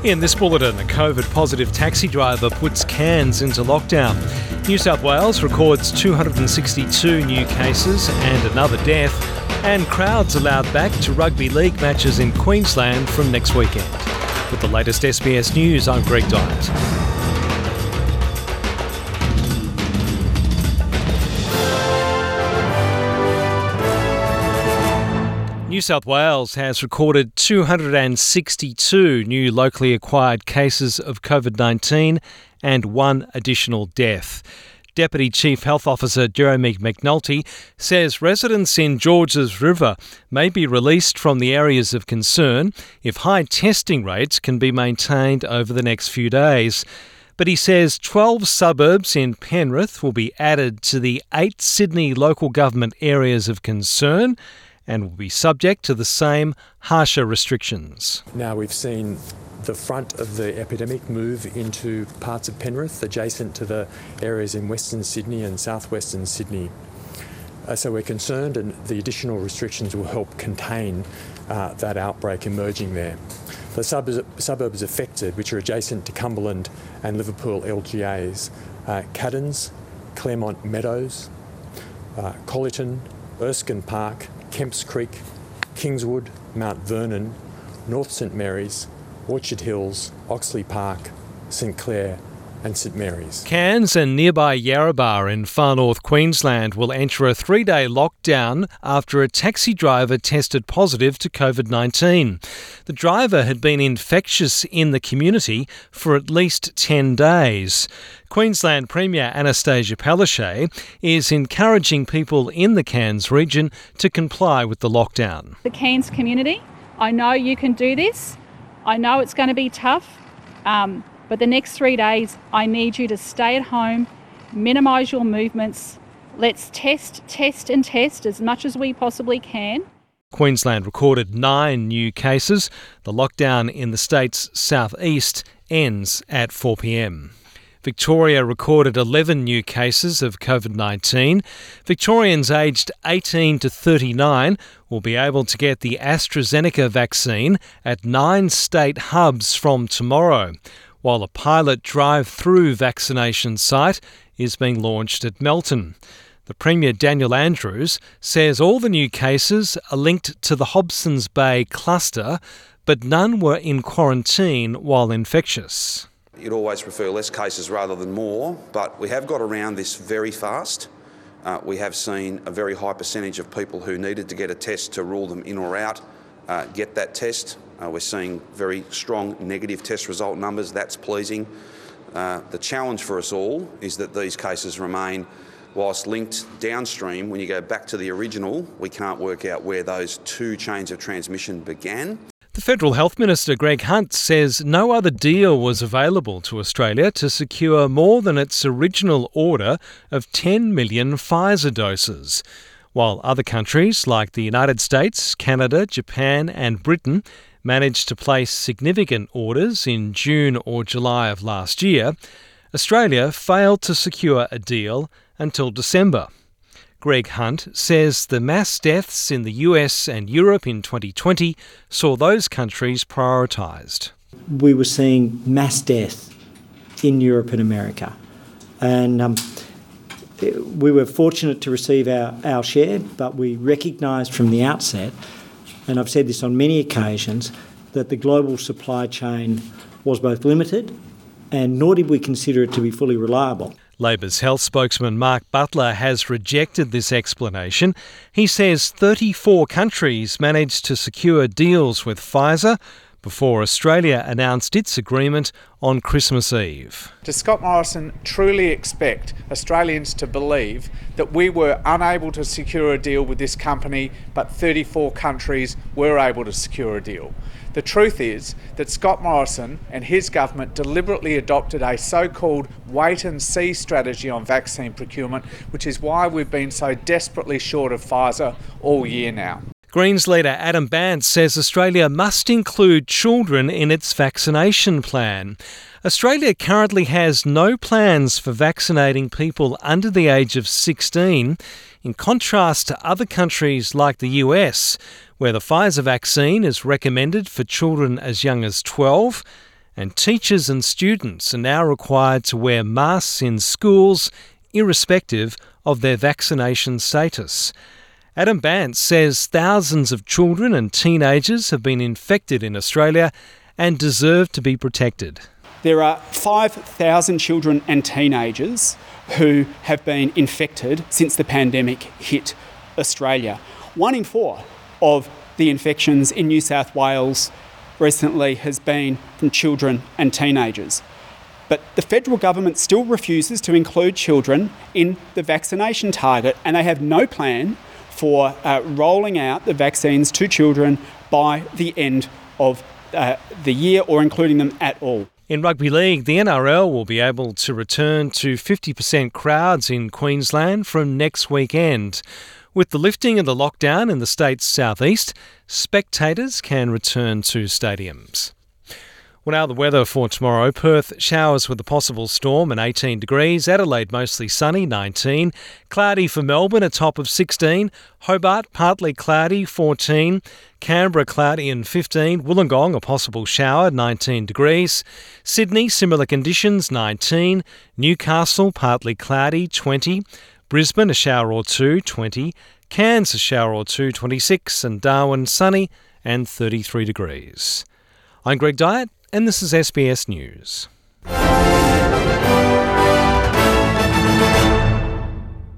In this bulletin, a COVID-positive taxi driver puts Cairns into lockdown. New South Wales records 262 new cases and another death. And crowds allowed back to rugby league matches in Queensland from next weekend. With the latest SBS News, I'm Greg Dyett. New South Wales has recorded 262 new locally acquired cases of COVID-19 and one additional death. Deputy Chief Health Officer Jeremy McNulty says residents in Georges River may be released from the areas of concern if high testing rates can be maintained over the next few days. But he says 12 suburbs in Penrith will be added to the 8 Sydney local government areas of concern and will be subject to the same harsher restrictions. Now we've seen the front of the epidemic move into parts of Penrith adjacent to the areas in Western Sydney and southwestern Sydney. So we're concerned, and the additional restrictions will help contain that outbreak emerging there. The suburbs affected, which are adjacent to Cumberland and Liverpool LGAs, Caddens, Claremont Meadows, Collyton, Erskine Park, Kemps Creek, Kingswood, Mount Vernon, North St Mary's, Orchard Hills, Oxley Park, St Clair and St Mary's. Cairns and nearby Yarrabah in far north Queensland will enter a 3-day lockdown after a taxi driver tested positive to COVID-19. The driver had been infectious in the community for at least 10 days. Queensland Premier Anastasia Palaszczuk is encouraging people in the Cairns region to comply with the lockdown. The Cairns community, I know you can do this. I know it's going to be tough. But the next 3 days, I need you to stay at home, minimise your movements. Let's test as much as we possibly can. Queensland recorded 9 new cases. The lockdown in the state's southeast ends at 4 p.m. Victoria recorded 11 new cases of COVID-19. Victorians aged 18 to 39 will be able to get the AstraZeneca vaccine at 9 state hubs from tomorrow, while a pilot drive-through vaccination site is being launched at Melton. The Premier Daniel Andrews says all the new cases are linked to the Hobsons Bay cluster, but none were in quarantine while infectious. You'd always prefer less cases rather than more, but we have got around this very fast. We have seen a very high percentage of people who needed to get a test to rule them in or out get that test. We're seeing very strong negative test result numbers. That's pleasing. The challenge for us all is that these cases remain, whilst linked downstream, when you go back to the original, we can't work out where those 2 chains of transmission began. The Federal Health Minister, Greg Hunt, says no other deal was available to Australia to secure more than its original order of 10 million Pfizer doses, while other countries like the United States, Canada, Japan and Britain managed to place significant orders in June or July of last year. Australia failed to secure a deal until December. Greg Hunt says the mass deaths in the US and Europe in 2020 saw those countries prioritised. We were seeing mass death in Europe and America, and we were fortunate to receive our share, but we recognised from the outset, and I've said this on many occasions, that the global supply chain was both limited and nor did we consider it to be fully reliable. Labor's health spokesman Mark Butler has rejected this explanation. He says 34 countries managed to secure deals with Pfizer before Australia announced its agreement on Christmas Eve. Does Scott Morrison truly expect Australians to believe that we were unable to secure a deal with this company, but 34 countries were able to secure a deal? The truth is that Scott Morrison and his government deliberately adopted a so-called wait-and-see strategy on vaccine procurement, which is why we've been so desperately short of Pfizer all year now. Greens leader Adam Bandt says Australia must include children in its vaccination plan. Australia currently has no plans for vaccinating people under the age of 16, in contrast to other countries like the US, where the Pfizer vaccine is recommended for children as young as 12 And teachers and students are now required to wear masks in schools, irrespective of their vaccination status. Adam Bance says thousands of children and teenagers have been infected in Australia and deserve to be protected. There are 5,000 children and teenagers who have been infected since the pandemic hit Australia. 1 in 4 of the infections in New South Wales recently has been from children and teenagers. But the federal government still refuses to include children in the vaccination target, and they have no plan for rolling out the vaccines to children by the end of the year or including them at all. In rugby league, the NRL will be able to return to 50% crowds in Queensland from next weekend. With the lifting of the lockdown in the state's southeast, spectators can return to stadiums. Well, now the weather for tomorrow. Perth, showers with a possible storm and 18 degrees. Adelaide, mostly sunny, 19. Cloudy for Melbourne, a top of 16. Hobart, partly cloudy, 14. Canberra, cloudy and 15. Wollongong, a possible shower, 19 degrees. Sydney, similar conditions, 19. Newcastle, partly cloudy, 20. Brisbane, a shower or two, 20. Cairns, a shower or two, 26. And Darwin, sunny and 33 degrees. I'm Greg Dyett, and this is SBS News.